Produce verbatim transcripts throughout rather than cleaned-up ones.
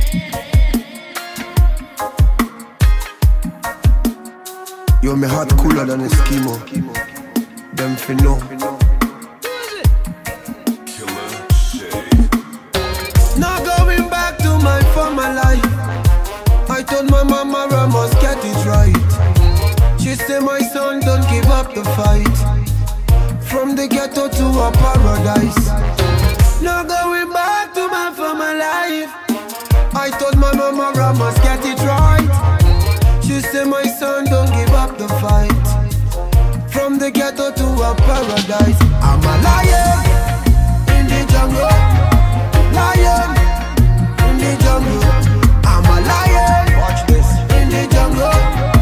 Yo, me heart cooler than a Eskimo. Them fi know. Not going back to my former life. I told my mama I must get it right. She said, my son, don't give up the fight. From the ghetto to a paradise. Not going back to my former life. I told my mama I must get it right. She said, my son, don't give up the fight. From the ghetto to a paradise. I'm a lion in the jungle. Lion in the jungle. I'm a lion. Watch this. In the jungle.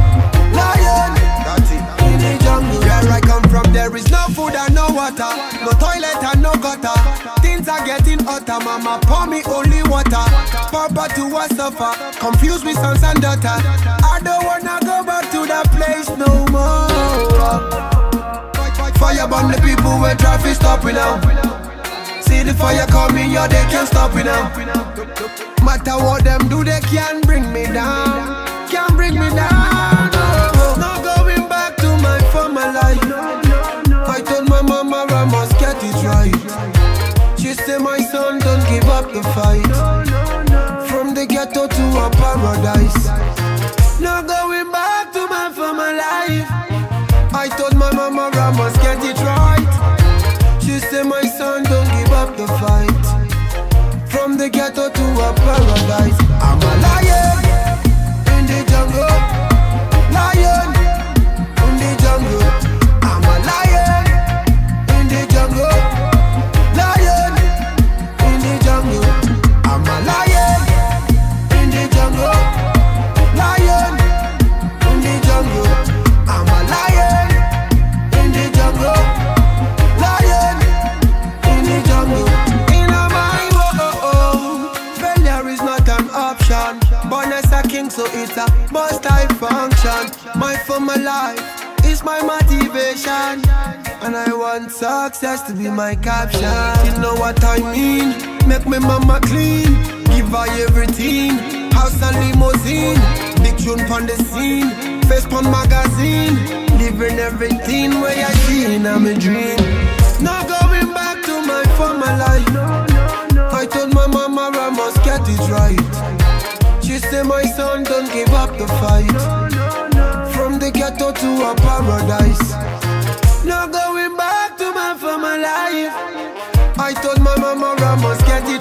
Lion. That's it. In the jungle. Where I come from, there is no food and no water, no toilet and no gutter. Things are getting hotter. Mama pour me only water. Papa to a suffer, confused with sons and daughter. I don't wanna go back to that place no more. Fire burn the people where traffic stopping now. See the fire coming, yeah, they can't stop it now. Matter what them do, they can't bring me down. Can't bring me down. No, not going back to my former life. I told my mama I must get it right. She said, my son, don't give up the fight. From the ghetto to a paradise. Not going back to my former life. I told my mama I must get it right. She said, my son, don't give up the fight. From the ghetto to a paradise. I'm a lion in the jungle. Lion in the jungle. I'm a lion in the jungle. Lion in the jungle. I'm a lion in the jungle. Lion in the jungle. I'm a lion in the jungle. Lion in the jungle. In a mind, oh oh oh, failure is not an option. Born as a king, so it's a must-I function. My former life is my motivation, and I want success to be my caption. You know what I mean? Make me mama clean, give her everything. House and limousine, big tune pon the scene, face pon magazine, living everything where I see in a dream. Not going back to my former life. I told my mama I must get it right. She said, my son, don't give up the fight. From the ghetto to a paradise. Not going back to my former life. I told my mama I must get it